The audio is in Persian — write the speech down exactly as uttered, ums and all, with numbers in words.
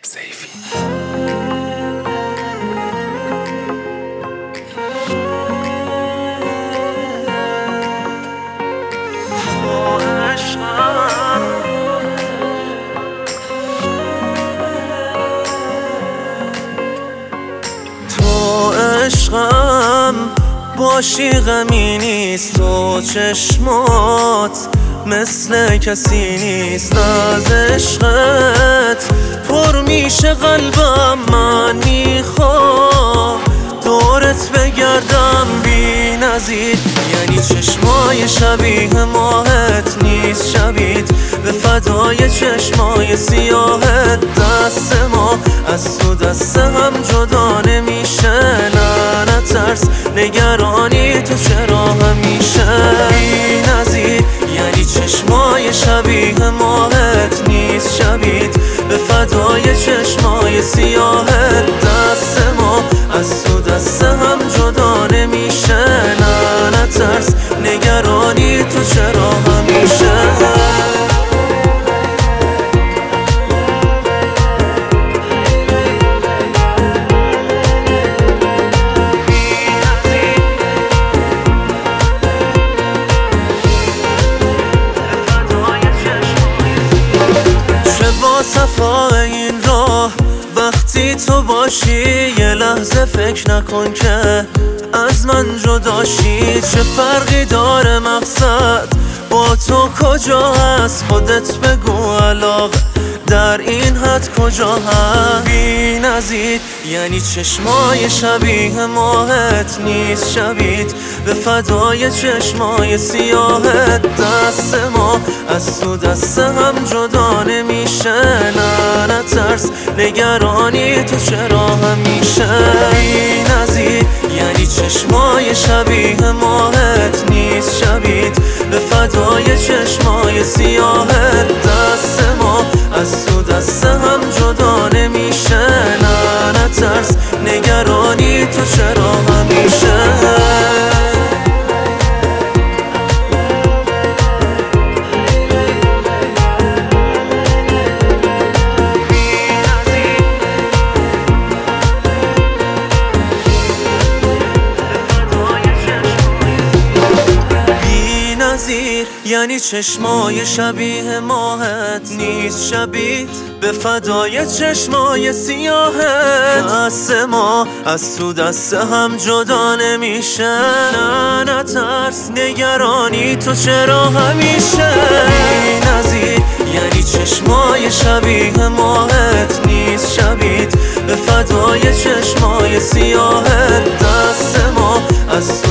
سیفی. تو عشقم باشی غمی نیست، تو چشمات مثل کسی نیست. از عشقت پر میشه قلبم، من میخوام دورت بگردم بی نظیر. یعنی چشمای شبیه ماهت نیست شبیت، به فدای چشمای سیاهت. دست ما از تو دست هم جدا نمیشه، نه نه ترس نگرانی تو چرا همیشه بی نظیر. یعنی چشمای شبیه ماهت نیست شبیت، به فدای چشمای سیاهت. دست ما از تو دست هم جدا نمیشه، نه نه ترس نگرانی تو چرا همیشه. صفای این راه وقتی تو باشی، یه لحظه فکر نکن که از من جداشی. چه فرقی داره مقصد با تو کجا هست، خودت بگو علاقه در این حد کجا هست بی نظیر. یعنی چشمای شبیه ماهت نیست شبیت، به فدای چشمای سیاهت. دست ما از تو دست هم جدا نمیشه، نه نه ترس نگرانی تو چرا همیشه بی نظیر. یعنی چشمای شبیه ماهت نیست شبیت، به فدای چشمای سیاهت. دست ما از تو دست هم جدا نمیشه، نه نه ترس نگرانی تو چرا همیشه. یعنی چشمای شبیه ماهت نیست شبیت، به فدای چشمای سیاهت. دست ما از تو دست هم جدا نمیشه، نه نه ترس نگرانی تو چرا همیشه بی نظیر. یعنی چشمای شبیه ماهت نیست شبیت، به فدای چشمای سیاهت. دست ما از